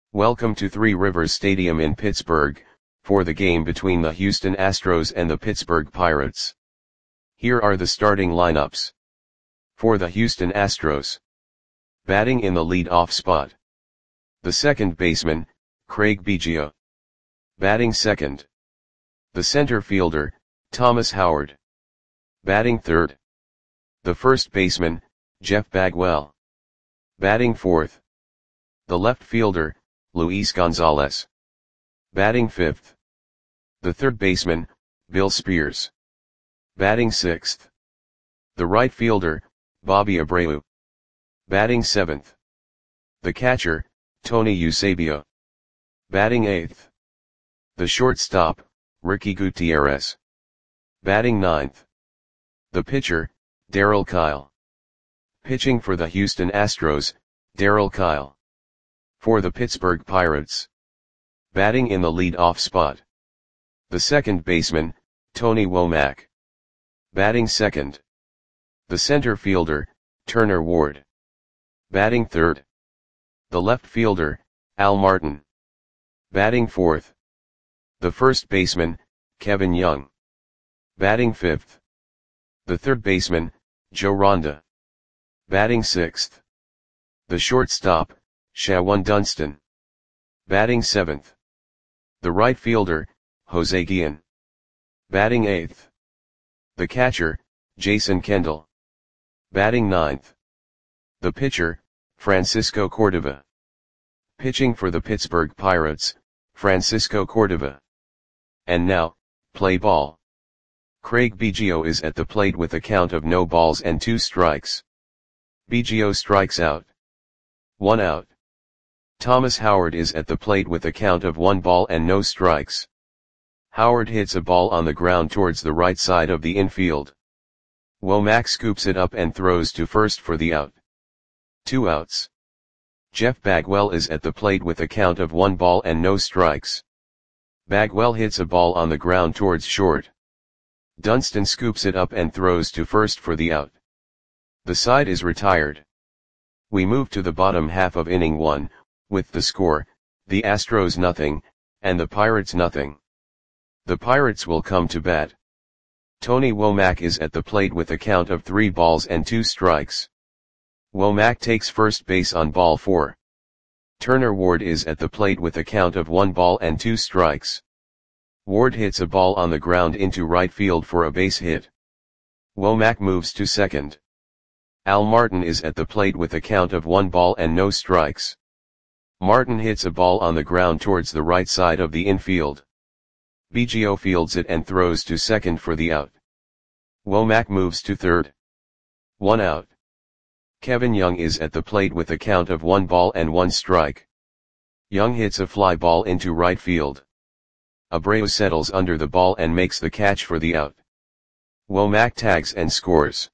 Welcome to Three Rivers Stadium in Pittsburgh, for the game between the Houston Astros and the Pittsburgh Pirates. Here are the starting lineups. For the Houston Astros. Batting in the lead-off spot. The second baseman, Craig Biggio. Batting second. The center fielder, Thomas Howard. Batting third. The first baseman, Jeff Bagwell. Batting fourth. The left fielder, Luis Gonzalez. Batting fifth. The third baseman, Bill Spears. Batting sixth. The right fielder, Bobby Abreu. Batting seventh. The catcher, Tony Eusebio. Batting eighth. The shortstop, Ricky Gutierrez. Batting ninth. The pitcher, Darryl Kile. Pitching for the Houston Astros, Darryl Kile. For the Pittsburgh Pirates. Batting in the lead-off spot. The second baseman, Tony Womack. Batting second. The center fielder, Turner Ward. Batting third. The left fielder, Al Martin. Batting fourth. The first baseman, Kevin Young. Batting fifth. The third baseman, Joe Ronda. Batting sixth. The shortstop, Shawon Dunston. Batting seventh. The right fielder, Jose Guillen. Batting eighth. The catcher, Jason Kendall. Batting ninth. The pitcher, Francisco Cordova. Pitching for the Pittsburgh Pirates, Francisco Cordova. And now, play ball. Craig Biggio is at the plate with a count of no balls and 2 strikes. Biggio strikes out. 1 out. Thomas Howard is at the plate with a count of 1 ball and no strikes. Howard hits a ball on the ground towards the right side of the infield. Womack scoops it up and throws to first for the out. 2 outs. Jeff Bagwell is at the plate with a count of 1 ball and no strikes. Bagwell hits a ball on the ground towards short. Dunston scoops it up and throws to first for the out. The side is retired. We move to the bottom half of inning 1, with the score, the Astros nothing, and the Pirates nothing. The Pirates will come to bat. Tony Womack is at the plate with a count of 3 balls and 2 strikes. Womack takes first base on ball 4. Turner Ward is at the plate with a count of 1 ball and 2 strikes. Ward hits a ball on the ground into right field for a base hit. Womack moves to second. Al Martin is at the plate with a count of 1 ball and no strikes. Martin hits a ball on the ground towards the right side of the infield. Biggio fields it and throws to second for the out. Womack moves to third. 1 out. Kevin Young is at the plate with a count of 1 ball and 1 strike. Young hits a fly ball into right field. Abreu settles under the ball and makes the catch for the out. Womack tags and scores.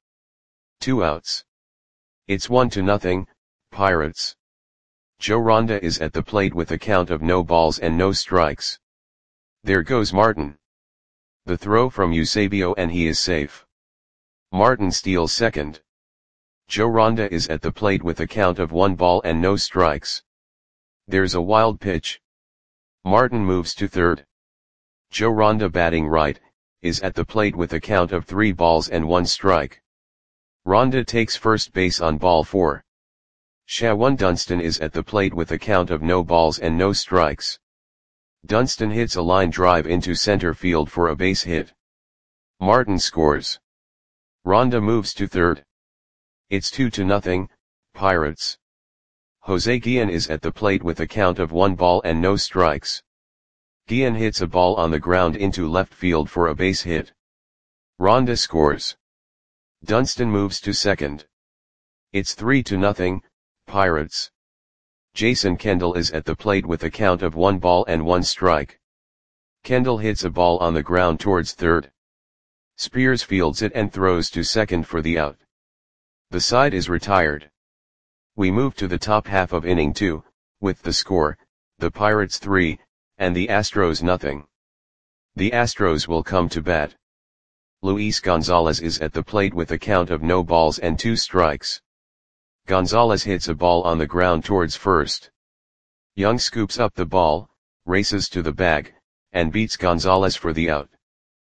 2 outs. It's 1-0, Pirates. Joe Ronda is at the plate with a count of no balls and no strikes. There goes Martin. The throw from Eusebio and he is safe. Martin steals second. Joe Ronda is at the plate with a count of 1 ball and no strikes. There's a wild pitch. Martin moves to third. Joe Ronda, batting right, is at the plate with a count of 3 balls and 1 strike. Ronda takes first base on ball 4. Shawon Dunston is at the plate with a count of no balls and no strikes. Dunston hits a line drive into center field for a base hit. Martin scores. Ronda moves to third. It's 2-0, Pirates. Jose Guillen is at the plate with a count of 1 ball and no strikes. Guillen hits a ball on the ground into left field for a base hit. Ronda scores. Dunston moves to second. It's 3-0, Pirates. Jason Kendall is at the plate with a count of 1 ball and 1 strike. Kendall hits a ball on the ground towards third. Spears fields it and throws to second for the out. The side is retired. We move to the top half of inning 2, with the score, the Pirates 3, and the Astros nothing. The Astros will come to bat. Luis Gonzalez is at the plate with a count of no balls and 2 strikes. Gonzalez hits a ball on the ground towards first. Young scoops up the ball, races to the bag, and beats Gonzalez for the out.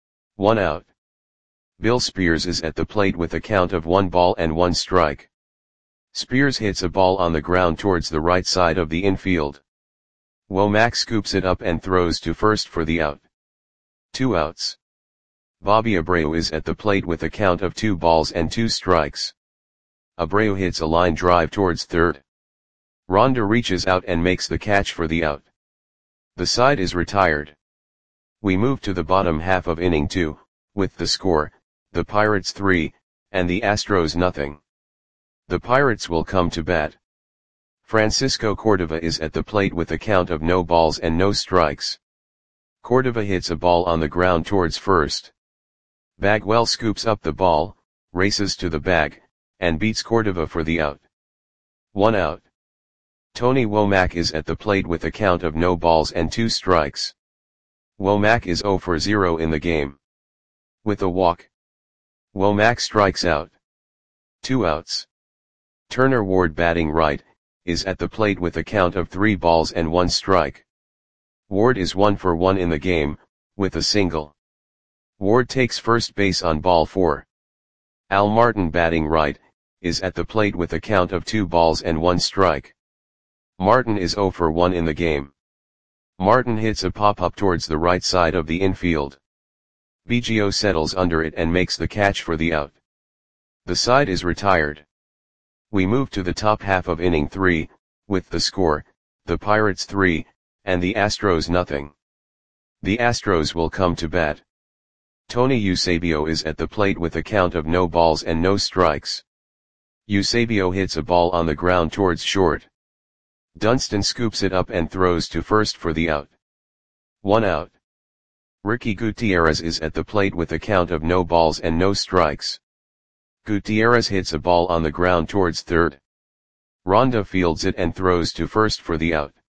1 out. Bill Spears is at the plate with a count of 1 ball and 1 strike. Spears hits a ball on the ground towards the right side of the infield. Womack scoops it up and throws to first for the out. 2 outs. Bobby Abreu is at the plate with a count of 2 balls and 2 strikes. Abreu hits a line drive towards third. Ronda reaches out and makes the catch for the out. The side is retired. We move to the bottom half of inning 2, with the score, the Pirates 3, and the Astros nothing. The Pirates will come to bat. Francisco Cordova is at the plate with a count of no balls and no strikes. Cordova hits a ball on the ground towards first. Bagwell scoops up the ball, races to the bag, and beats Cordova for the out. 1 out. Tony Womack is at the plate with a count of no balls and 2 strikes. Womack is 0 for 0 in the game. With a walk, Womack strikes out. 2 outs. Turner Ward, batting right, is at the plate with a count of 3 balls and 1 strike. Ward is 1 for 1 in the game, with a single. Ward takes first base on ball 4. Al Martin, batting right, is at the plate with a count of 2 balls and 1 strike. Martin is 0 for 1 in the game. Martin hits a pop-up towards the right side of the infield. Biggio settles under it and makes the catch for the out. The side is retired. We move to the top half of inning 3, with the score, the Pirates 3, and the Astros nothing. The Astros will come to bat. Tony Eusebio is at the plate with a count of no balls and no strikes. Eusebio hits a ball on the ground towards short. Dunston scoops it up and throws to first for the out. 1 out. Ricky Gutierrez is at the plate with a count of no balls and no strikes. Gutierrez hits a ball on the ground towards third. Ronda fields it and throws to first for the out.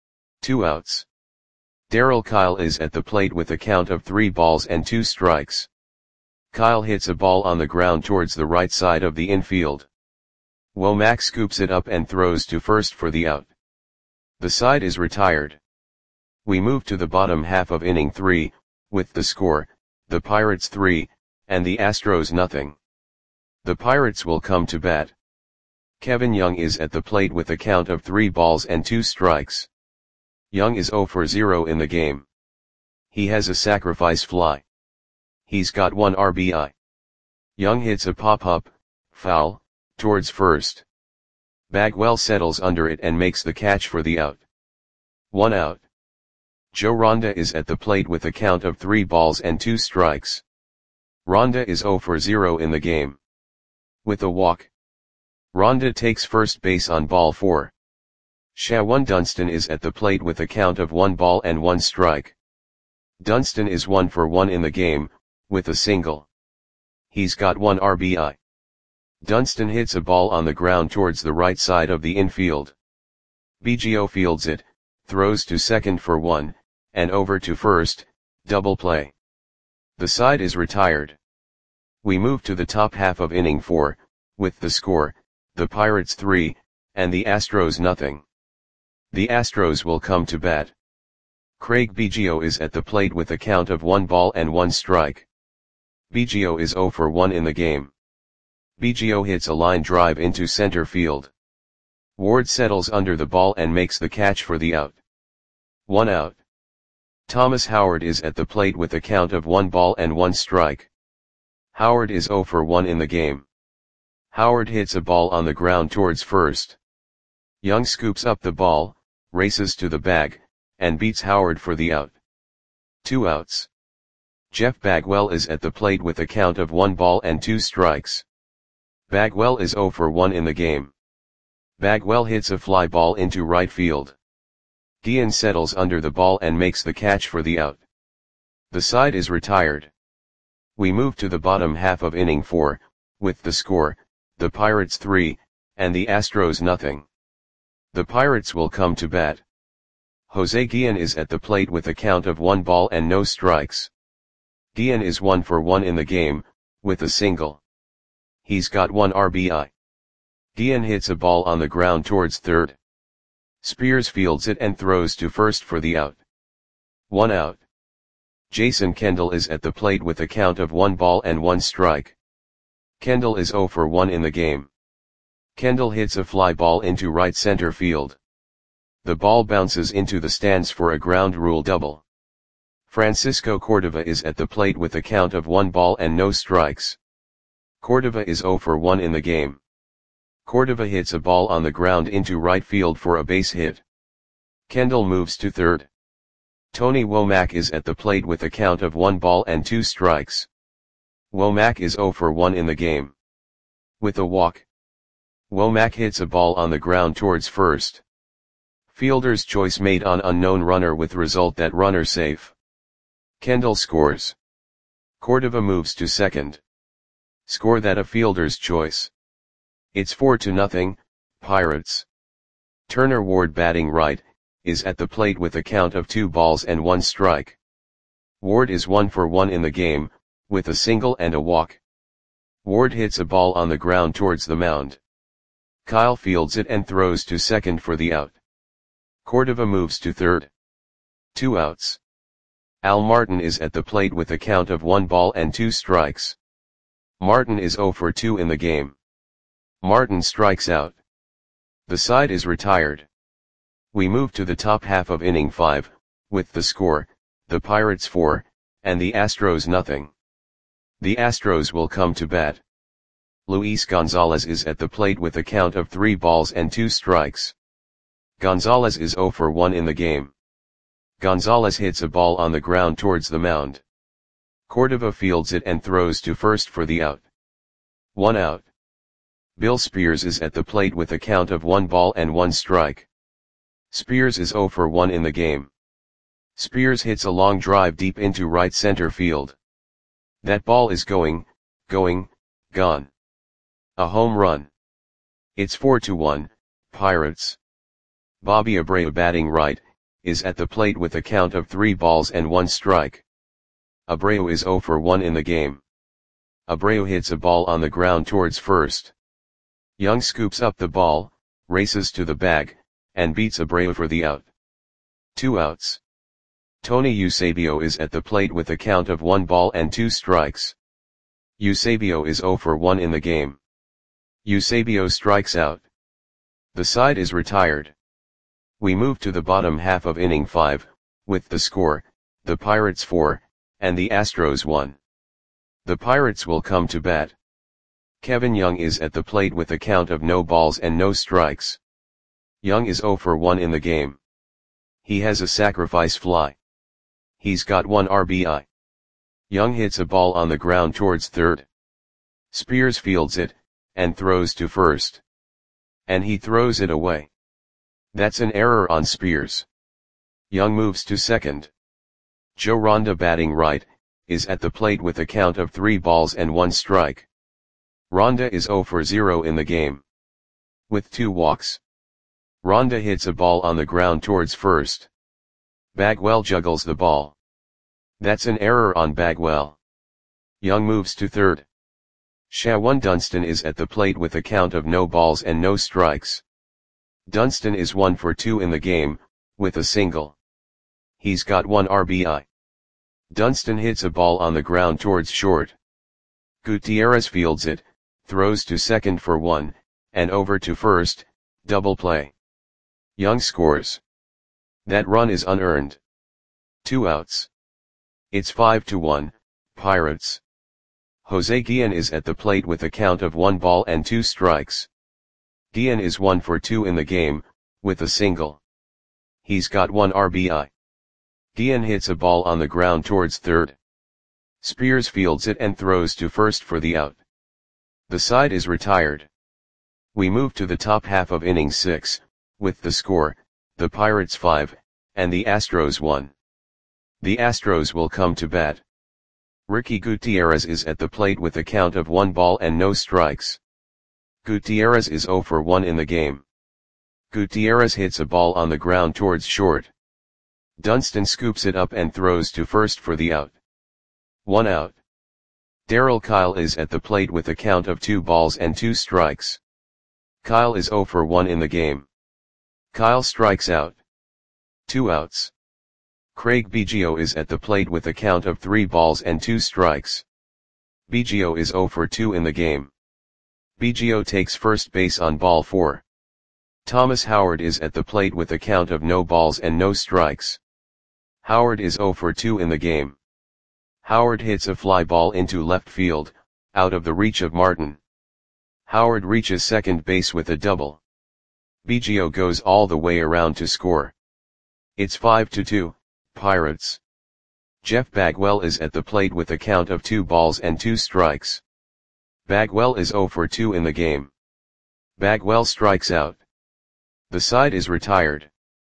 2 outs. Darryl Kyle is at the plate with a count of 3 balls and 2 strikes. Kyle hits a ball on the ground towards the right side of the infield. Womack scoops it up and throws to first for the out. The side is retired. We move to the bottom half of inning 3, with the score, the Pirates 3, and the Astros nothing. The Pirates will come to bat. Kevin Young is at the plate with a count of 3 balls and 2 strikes. Young is 0 for 0 in the game. He has a sacrifice fly. He's got 1 RBI. Young hits a pop-up, foul, towards first. Bagwell settles under it and makes the catch for the out. 1 out. Joe Ronda is at the plate with a count of 3 balls and 2 strikes. Ronda is 0 for 0 in the game. With a walk, Ronda takes first base on ball 4. Shawan Dunston is at the plate with a count of 1 ball and 1 strike. Dunston is 1 for 1 in the game, with a single. He's got 1 RBI. Dunston hits a ball on the ground towards the right side of the infield. Biggio fields it, throws to second for 1, and over to first, double play. The side is retired. We move to the top half of inning 4, with the score, the Pirates 3, and the Astros nothing. The Astros will come to bat. Craig Biggio is at the plate with a count of 1 ball and 1 strike. Biggio is 0 for 1 in the game. Biggio hits a line drive into center field. Ward settles under the ball and makes the catch for the out. 1 out. Thomas Howard is at the plate with a count of 1 ball and 1 strike. Howard is 0 for 1 in the game. Howard hits a ball on the ground towards first. Young scoops up the ball, races to the bag, and beats Howard for the out. 2 outs. Jeff Bagwell is at the plate with a count of 1 ball and 2 strikes. Bagwell is 0 for 1 in the game. Bagwell hits a fly ball into right field. Guillen settles under the ball and makes the catch for the out. The side is retired. We move to the bottom half of inning 4, with the score, the Pirates 3, and the Astros nothing. The Pirates will come to bat. Jose Guillen is at the plate with a count of 1 ball and no strikes. Guillen is 1 for 1 in the game, with a single. He's got 1 RBI. Guillen hits a ball on the ground towards third. Spears fields it and throws to first for the out. 1 out. Jason Kendall is at the plate with a count of 1 ball and 1 strike. Kendall is 0 for 1 in the game. Kendall hits a fly ball into right center field. The ball bounces into the stands for a ground rule double. Francisco Cordova is at the plate with a count of 1 ball and no strikes. Cordova is 0 for 1 in the game. Cordova hits a ball on the ground into right field for a base hit. Kendall moves to third. Tony Womack is at the plate with a count of 1 ball and 2 strikes. Womack is 0 for 1 in the game. With a walk, Womack hits a ball on the ground towards first. Fielder's choice made on unknown runner with result that runner safe. Kendall scores. Cordova moves to second. Score that a fielder's choice. It's 4-0, Pirates. Turner Ward batting right, is at the plate with a count of 2 balls and 1 strike. Ward is 1 for 1 in the game, with a single and a walk. Ward hits a ball on the ground towards the mound. Kyle fields it and throws to second for the out. Cordova moves to third. 2 outs. Al Martin is at the plate with a count of 1 ball and 2 strikes. Martin is 0 for 2 in the game. Martin strikes out. The side is retired. We move to the top half of inning 5, with the score, the Pirates 4, and the Astros nothing. The Astros will come to bat. Luis Gonzalez is at the plate with a count of 3 balls and 2 strikes. Gonzalez is 0 for 1 in the game. Gonzalez hits a ball on the ground towards the mound. Cordova fields it and throws to first for the out. 1 out. Bill Spears is at the plate with a count of 1 ball and 1 strike. Spears is 0 for 1 in the game. Spears hits a long drive deep into right center field. That ball is gone. A home run. It's 4-1, Pirates. Bobby Abreu batting right, is at the plate with a count of 3 balls and 1 strike. Abreu is 0 for 1 in the game. Abreu hits a ball on the ground towards first. Young scoops up the ball, races to the bag, and beats Abreu for the out. 2 outs. Tony Eusebio is at the plate with a count of 1 ball and 2 strikes. Eusebio is 0 for 1 in the game. Eusebio strikes out. The side is retired. We move to the bottom half of inning 5, with the score, the Pirates 4, and the Astros 1. The Pirates will come to bat. Kevin Young is at the plate with a count of no balls and no strikes. Young is 0 for 1 in the game. He has a sacrifice fly. He's got 1 RBI. Young hits a ball on the ground towards third. Spears fields it, and throws to first. And he throws it away. That's an error on Spears. Young moves to second. Joe Ronda batting right, is at the plate with a count of 3 balls and 1 strike. Ronda is 0 for 0 in the game. With 2 walks. Ronda hits a ball on the ground towards first. Bagwell juggles the ball. That's an error on Bagwell. Young moves to third. Shawan Dunston is at the plate with a count of no balls and no strikes. Dunston is 1 for 2 in the game, with a single. He's got 1 RBI. Dunston hits a ball on the ground towards short. Gutierrez fields it, throws to second for 1, and over to first, double play. Young scores. That run is unearned. 2 outs. It's 5-1, Pirates. Jose Guillen is at the plate with a count of 1 ball and 2 strikes. Guillen is 1 for 2 in the game, with a single. He's got 1 RBI. Guillen hits a ball on the ground towards third. Spears fields it and throws to first for the out. The side is retired. We move to the top half of inning 6, with the score, the Pirates 5, and the Astros 1. The Astros will come to bat. Ricky Gutierrez is at the plate with a count of 1 ball and no strikes. Gutierrez is 0 for 1 in the game. Gutierrez hits a ball on the ground towards short. Dunston scoops it up and throws to first for the out. 1 out. Darryl Kyle is at the plate with a count of 2 balls and 2 strikes. Kyle is 0 for 1 in the game. Kyle strikes out. 2 outs. Craig Biggio is at the plate with a count of 3 balls and 2 strikes. Biggio is 0 for 2 in the game. Biggio takes first base on ball 4. Thomas Howard is at the plate with a count of no balls and no strikes. Howard is 0 for 2 in the game. Howard hits a fly ball into left field, out of the reach of Martin. Howard reaches second base with a double. Biggio goes all the way around to score. It's 5-2, Pirates. Jeff Bagwell is at the plate with a count of 2 balls and 2 strikes. Bagwell is 0 for 2 in the game. Bagwell strikes out. The side is retired.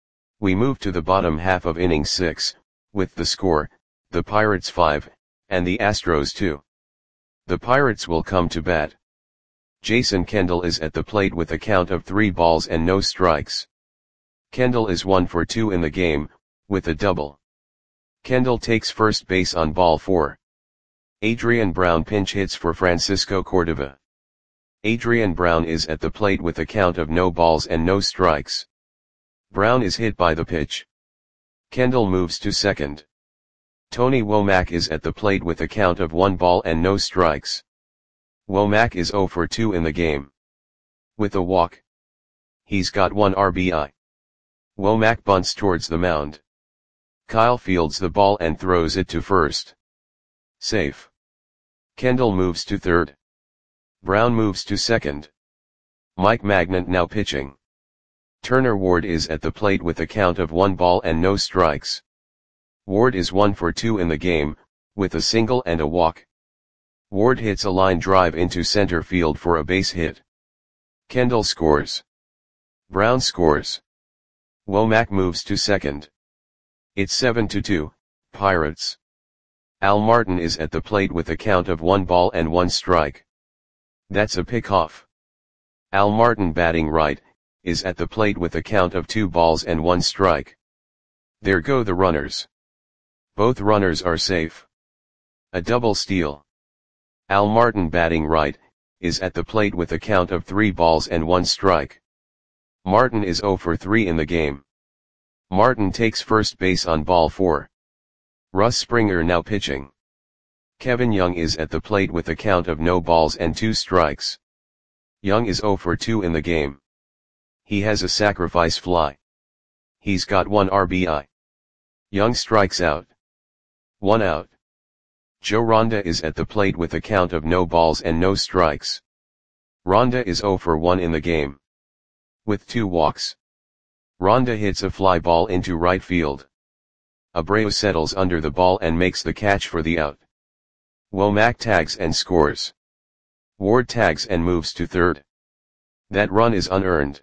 We move to the bottom half of inning 6, with the score, the Pirates 5, and the Astros 2. The Pirates will come to bat. Jason Kendall is at the plate with a count of 3 balls and no strikes. Kendall is 1 for 2 in the game, with a double. Kendall takes first base on ball 4. Adrian Brown pinch hits for Francisco Cordova. Adrian Brown is at the plate with a count of no balls and no strikes. Brown is hit by the pitch. Kendall moves to second. Tony Womack is at the plate with a count of 1 ball and no strikes. Womack is 0 for 2 in the game. With a walk. He's got 1 RBI. Womack bunts towards the mound. Kyle fields the ball and throws it to first. Safe. Kendall moves to third. Brown moves to second. Mike Magnant now pitching. Turner Ward is at the plate with a count of 1 ball and no strikes. Ward is 1 for 2 in the game, with a single and a walk. Ward hits a line drive into center field for a base hit. Kendall scores. Brown scores. Womack moves to second. It's 7-2, Pirates. Al Martin is at the plate with a count of 1 ball and 1 strike. That's a pickoff. Al Martin batting right, is at the plate with a count of 2 balls and 1 strike. There go the runners. Both runners are safe. A double steal. Al Martin batting right, is at the plate with a count of 3 balls and 1 strike. Martin is 0 for 3 in the game. Martin takes first base on ball 4. Russ Springer now pitching. Kevin Young is at the plate with a count of no balls and 2 strikes. Young is 0 for 2 in the game. He has a sacrifice fly. He's got 1 RBI. Young strikes out. 1 out. Joe Ronda is at the plate with a count of no balls and no strikes. Ronda is 0 for 1 in the game. With 2 walks. Ronda hits a fly ball into right field. Abreu settles under the ball and makes the catch for the out. Womack tags and scores. Ward tags and moves to third. That run is unearned.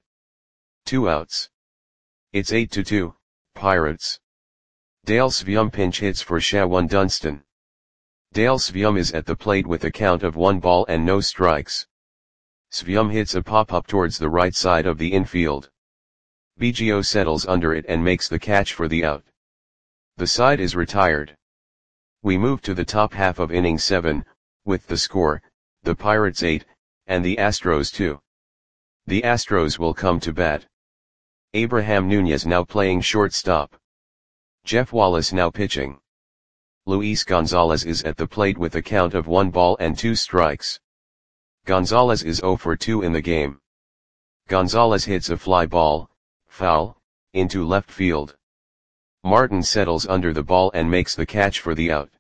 2 outs. It's 8-2, Pirates. Dale Svium pinch hits for Shawan Dunston. Dale Svium is at the plate with a count of 1 ball and no strikes. Svium hits a pop-up towards the right side of the infield. Biggio settles under it and makes the catch for the out. The side is retired. We move to the top half of inning 7, with the score, the Pirates 8, and the Astros 2. The Astros will come to bat. Abraham Nunez now playing shortstop. Jeff Wallace now pitching. Luis Gonzalez is at the plate with a count of 1 ball and 2 strikes. Gonzalez is 0 for 2 in the game. Gonzalez hits a fly ball, foul, into left field. Martin settles under the ball and makes the catch for the out.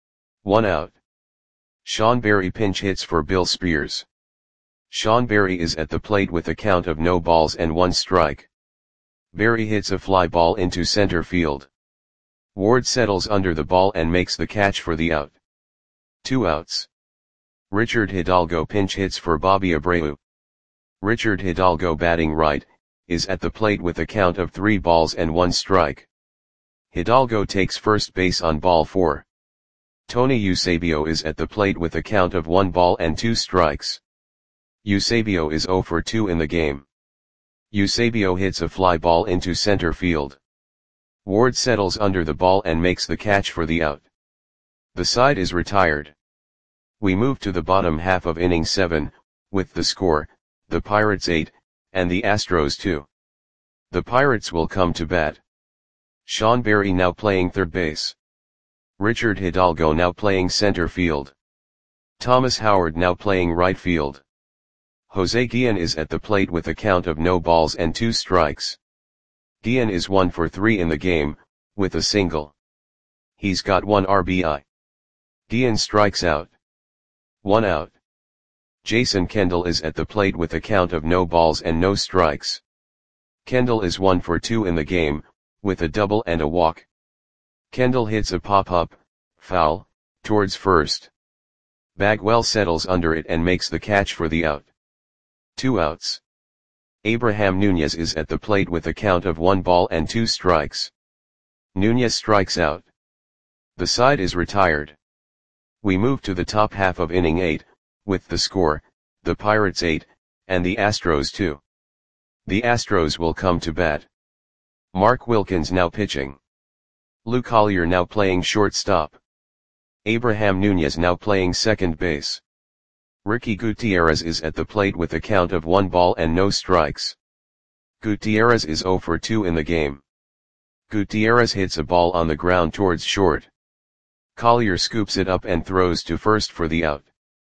1 out. Sean Berry pinch hits for Bill Spears. Sean Berry is at the plate with a count of no balls and 1 strike. Berry hits a fly ball into center field. Ward settles under the ball and makes the catch for the out. 2 outs. Richard Hidalgo pinch hits for Bobby Abreu. Richard Hidalgo batting right, is at the plate with a count of 3 balls and 1 strike. Hidalgo takes first base on ball 4. Tony Eusebio is at the plate with a count of 1 ball and 2 strikes. Eusebio is 0 for 2 in the game. Eusebio hits a fly ball into center field. Ward settles under the ball and makes the catch for the out. The side is retired. We move to the bottom half of inning 7, with the score, the Pirates 8, and the Astros 2. The Pirates will come to bat. Sean Berry now playing third base. Richard Hidalgo now playing center field. Thomas Howard now playing right field. Jose Guillen is at the plate with a count of no balls and 2 strikes. Guillen is 1 for 3 in the game, with a single. He's got 1 RBI. Guillen strikes out. 1 out. Jason Kendall is at the plate with a count of no balls and no strikes. Kendall is 1 for 2 in the game, with a double and a walk. Kendall hits a pop-up, foul, towards first. Bagwell settles under it and makes the catch for the out. 2 outs. Abraham Nunez is at the plate with a count of 1 ball and 2 strikes. Nunez strikes out. The side is retired. We move to the top half of inning 8, with the score, the Pirates 8, and the Astros 2. The Astros will come to bat. Mark Wilkins now pitching. Lou Collier now playing shortstop. Abraham Nunez now playing second base. Ricky Gutierrez is at the plate with a count of 1 ball and no strikes. Gutierrez is 0 for 2 in the game. Gutierrez hits a ball on the ground towards short. Collier scoops it up and throws to first for the out.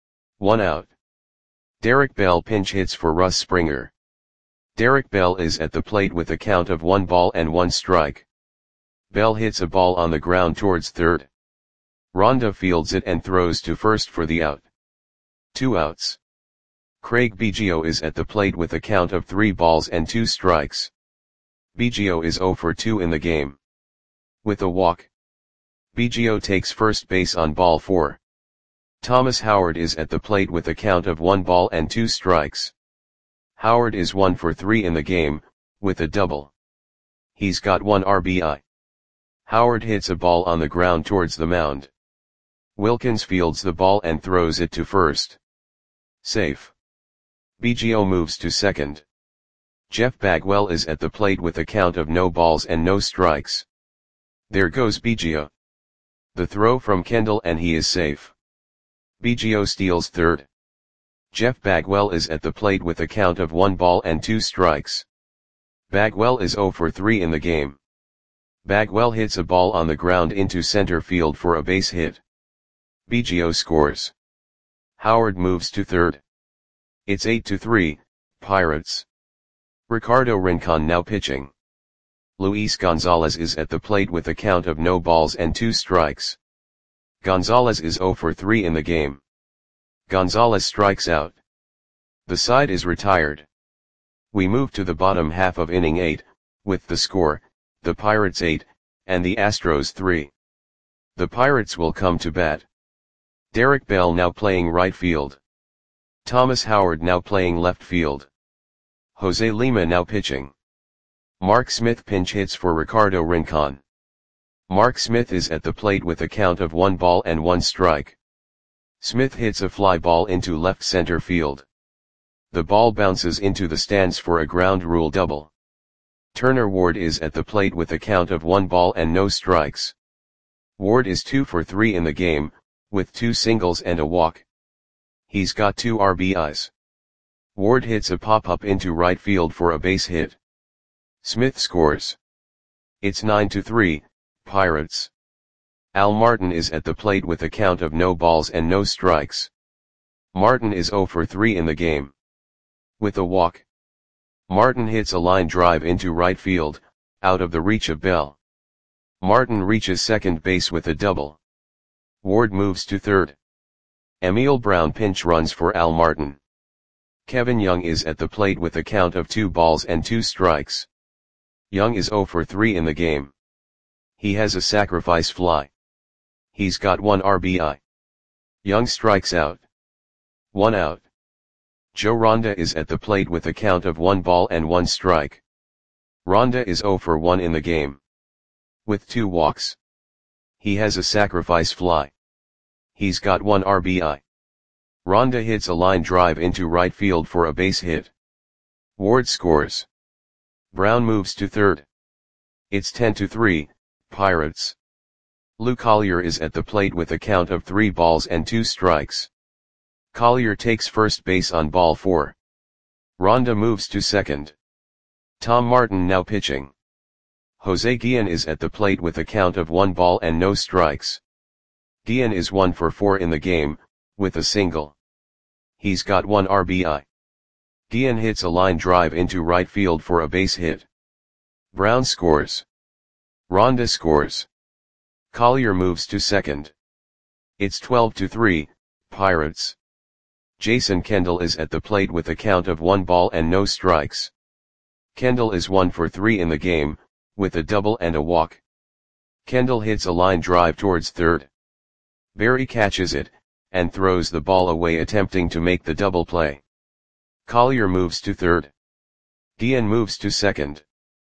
1 out. Derek Bell pinch hits for Russ Springer. Derek Bell is at the plate with a count of 1 ball and 1 strike. Bell hits a ball on the ground towards third. Ronda fields it and throws to first for the out. 2 outs. Craig Biggio is at the plate with a count of 3 balls and 2 strikes. Biggio is 0 for 2 in the game. With a walk. Biggio takes first base on ball 4. Thomas Howard is at the plate with a count of 1 ball and 2 strikes. Howard is 1 for 3 in the game, with a double. He's got 1 RBI. Howard hits a ball on the ground towards the mound. Wilkins fields the ball and throws it to first. Safe. Biggio moves to second. Jeff Bagwell is at the plate with a count of no balls and no strikes. There goes Biggio. The throw from Kendall and he is safe. Biggio steals third. Jeff Bagwell is at the plate with a count of 1 ball and 2 strikes. Bagwell is 0 for 3 in the game. Bagwell hits a ball on the ground into center field for a base hit. Biggio scores. Howard moves to third. It's 8-3, Pirates. Ricardo Rincon now pitching. Luis Gonzalez is at the plate with a count of no balls and 2 strikes. Gonzalez is 0 for 3 in the game. Gonzalez strikes out. The side is retired. We move to the bottom half of inning 8, with the score, the Pirates 8, and the Astros 3. The Pirates will come to bat. Derek Bell now playing right field. Thomas Howard now playing left field. Jose Lima now pitching. Mark Smith pinch hits for Ricardo Rincon. Mark Smith is at the plate with a count of 1 ball and 1 strike. Smith hits a fly ball into left center field. The ball bounces into the stands for a ground rule double. Turner Ward is at the plate with a count of 1 ball and no strikes. Ward is 2 for 3 in the game, with 2 singles and a walk. He's got 2 RBIs. Ward hits a pop-up into right field for a base hit. Smith scores. It's 9-3, Pirates. Al Martin is at the plate with a count of no balls and no strikes. Martin is 0 for 3 in the game. With a walk. Martin hits a line drive into right field, out of the reach of Bell. Martin reaches second base with a double. Ward moves to third. Emil Brown pinch runs for Al Martin. Kevin Young is at the plate with a count of 2 balls and 2 strikes. Young is 0 for 3 in the game. He has a sacrifice fly. He's got 1 RBI. Young strikes out. 1 out. Joe Ronda is at the plate with a count of 1 ball and 1 strike. Ronda is 0 for 1 in the game. With 2 walks. He has a sacrifice fly. He's got 1 RBI. Ronda hits a line drive into right field for a base hit. Ward scores. Brown moves to third. It's 10-3, Pirates. Lou Collier is at the plate with a count of 3 balls and 2 strikes. Collier takes first base on ball 4. Ronda moves to second. Tom Martin now pitching. Jose Guillen is at the plate with a count of 1 ball and no strikes. Guillen is 1 for 4 in the game, with a single. He's got 1 RBI. Guillen hits a line drive into right field for a base hit. Brown scores. Ronda scores. Collier moves to second. It's 12-3, Pirates. Jason Kendall is at the plate with a count of 1 ball and no strikes. Kendall is 1 for 3 in the game, with a double and a walk. Kendall hits a line drive towards third. Berry catches it, and throws the ball away attempting to make the double play. Collier moves to third. Guillen moves to second.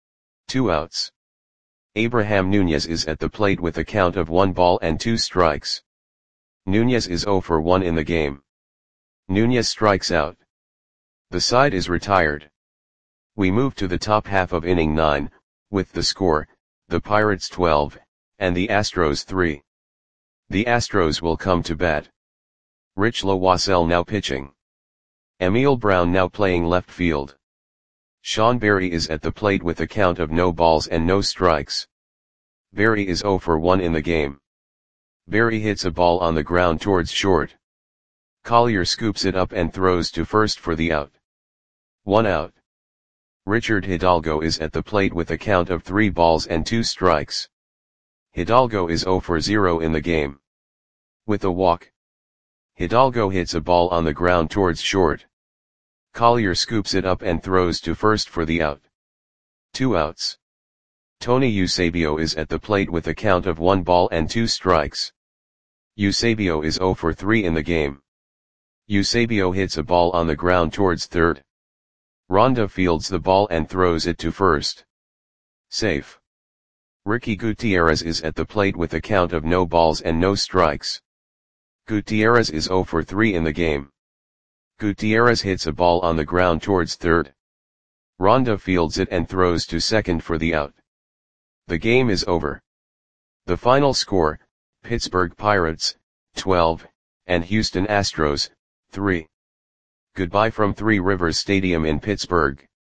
2 outs. Abraham Nunez is at the plate with a count of 1 ball and 2 strikes. Nunez is 0 for 1 in the game. Nunez strikes out. The side is retired. We move to the top half of inning 9, with the score, the Pirates 12, and the Astros 3. The Astros will come to bat. Rich Loisel now pitching. Emil Brown now playing left field. Sean Berry is at the plate with a count of no balls and no strikes. Berry is 0 for 1 in the game. Berry hits a ball on the ground towards short. Collier scoops it up and throws to first for the out. 1 out. Richard Hidalgo is at the plate with a count of 3 balls and 2 strikes. Hidalgo is 0 for 0 in the game. With a walk. Hidalgo hits a ball on the ground towards short. Collier scoops it up and throws to first for the out. 2 outs. Tony Eusebio is at the plate with a count of 1 ball and 2 strikes. Eusebio is 0 for 3 in the game. Eusebio hits a ball on the ground towards third. Ronda fields the ball and throws it to first. Safe. Ricky Gutierrez is at the plate with a count of no balls and no strikes. Gutierrez is 0 for 3 in the game. Gutierrez hits a ball on the ground towards third. Ronda fields it and throws to second for the out. The game is over. The final score, Pittsburgh Pirates, 12, and Houston Astros, 3. Goodbye from Three Rivers Stadium in Pittsburgh.